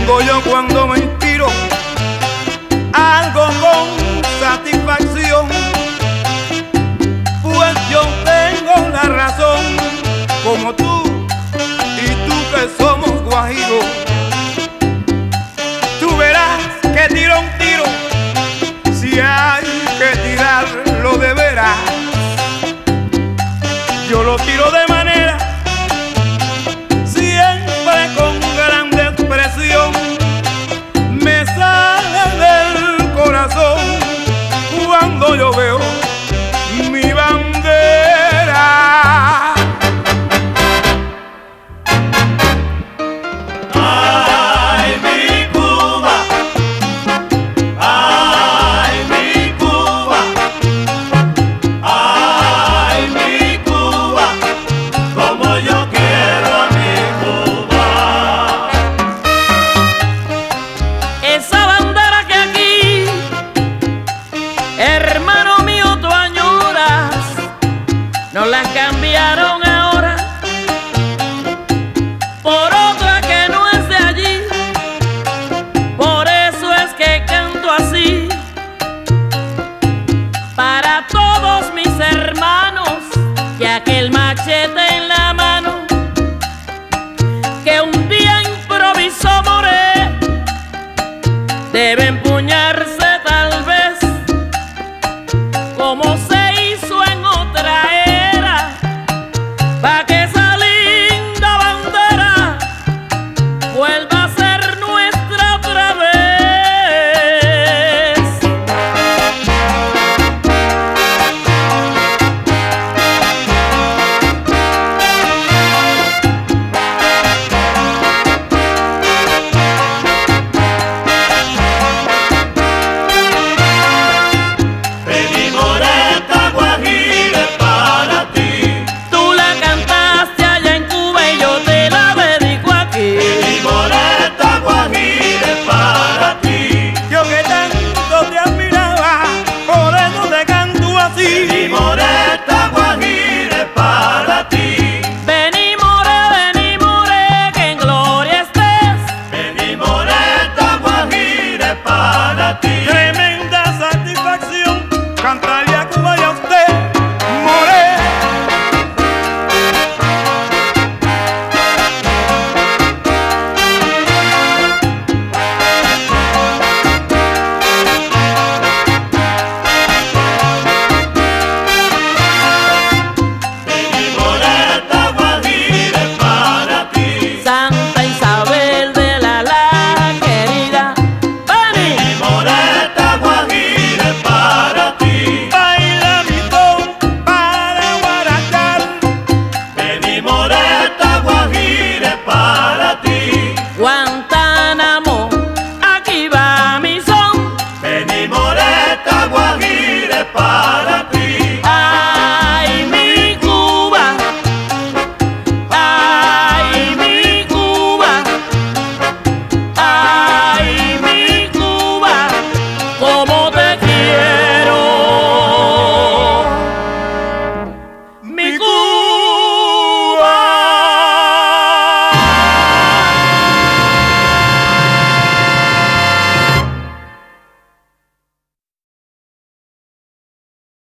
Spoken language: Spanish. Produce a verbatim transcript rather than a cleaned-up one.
tengo yo cuando me inspiro algo con satisfacción, pues yo tengo la razón, como tú y tú que somos guajiros. Tú verás que tiro un tiro, si hay que tirarlo de veras, yo lo tiro de manera siempre con grande expresión, me sale del corazón cuando yo veo mi bandera. Ay, mi Cuba, ay, mi Cuba, ay, mi Cuba, como yo quiero a mi Cuba. Esa bandera que aquí, hermano mío, tú añoras, no la cambiaron